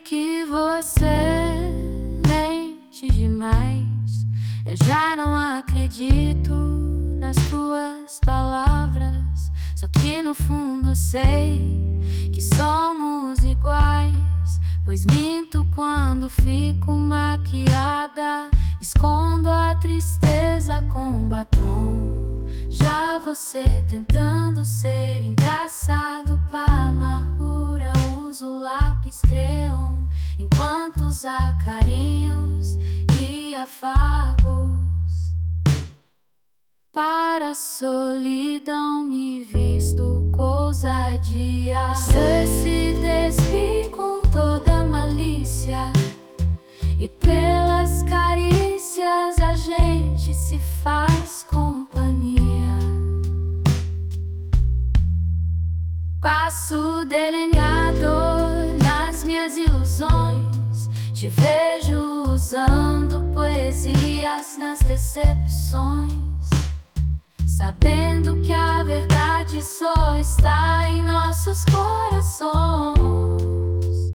que você mente demais. Eu já não acredito nas tuas palavras. Só que no fundo sei que somos iguais. Pois minto quando fico maquiada, escondo a tristeza com batom. Já você tentando ser engraçado, para amargura uso lápis crayon, enquanto usa carinhos e afagos. Para a solidão me visto com ousadia. Você se despide com toda malícia, e pelas carícias a gente se faz companhia. Passo delineador nas minhas ilusões. Te vejo usando poesias nas decepções, sabendo que a verdade só está em nossos corações.